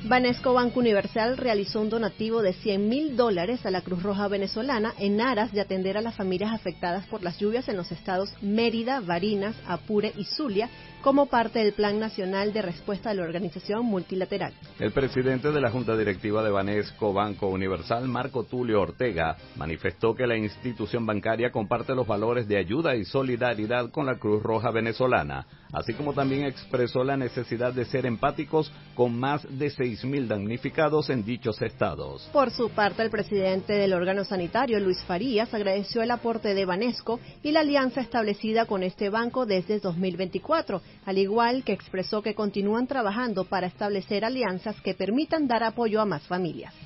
Banesco Banco Universal realizó un donativo de $100.000 a la Cruz Roja venezolana en aras de atender a las familias afectadas por las lluvias en los estados Mérida, Barinas, Apure y Zulia, como parte del Plan Nacional de Respuesta de la Organización Multilateral. El presidente de la Junta Directiva de Banesco Banco Universal, Marco Tulio Ortega, manifestó que la institución bancaria comparte los valores de ayuda y solidaridad con la Cruz Roja venezolana, así como también expresó la necesidad de ser empáticos con más de 6.000 damnificados en dichos estados. Por su parte, el presidente del órgano sanitario, Luis Farías, agradeció el aporte de Banesco y la alianza establecida con este banco desde 2024, al igual que expresó que continúan trabajando para establecer alianzas que permitan dar apoyo a más familias.